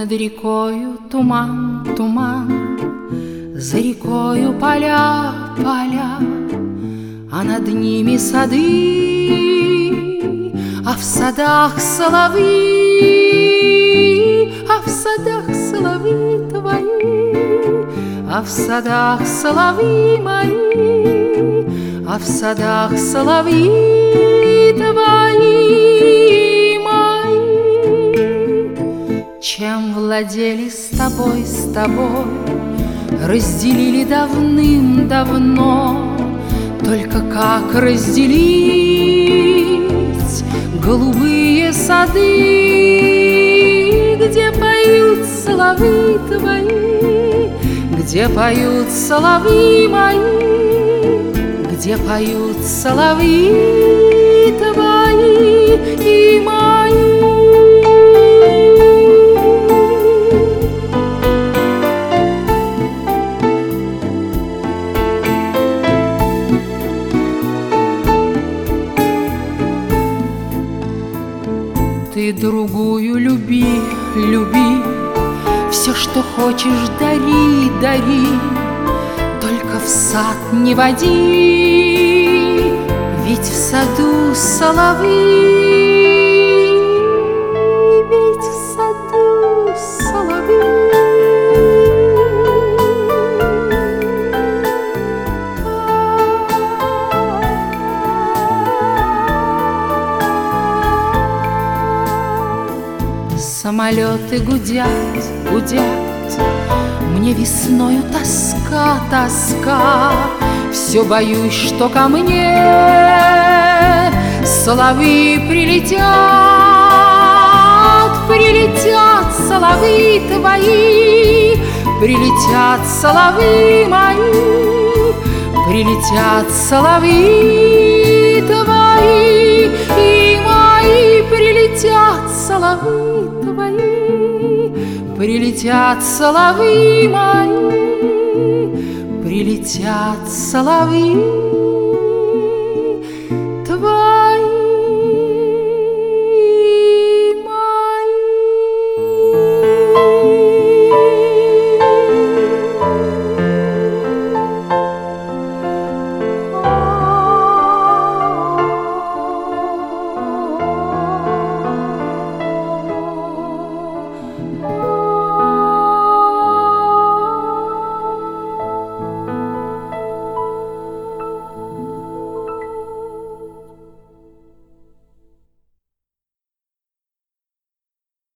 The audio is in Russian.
Над рекою туман, туман, за рекою поля, поля, а над ними сады, а в садах соловьи, а в садах соловьи твои, а в садах соловьи мои, а в садах соловьи твои мои. Чем владели с тобой, разделили давным-давно. Только как разделить голубые сады, где поют соловьи твои, где поют соловьи мои, где поют соловьи твои и мои. Ты другую люби, люби, все, что хочешь, дари, дари, только в сад не води, ведь в саду соловьи, ведь в саду соловьи. Самолеты гудят, гудят, мне весною тоска, тоска. Все боюсь, что ко мне соловьи прилетят, прилетят соловьи твои, прилетят соловьи мои, прилетят соловьи твои и мои, прилетят соловьи твои, прилетят соловьи мои, прилетят соловьи.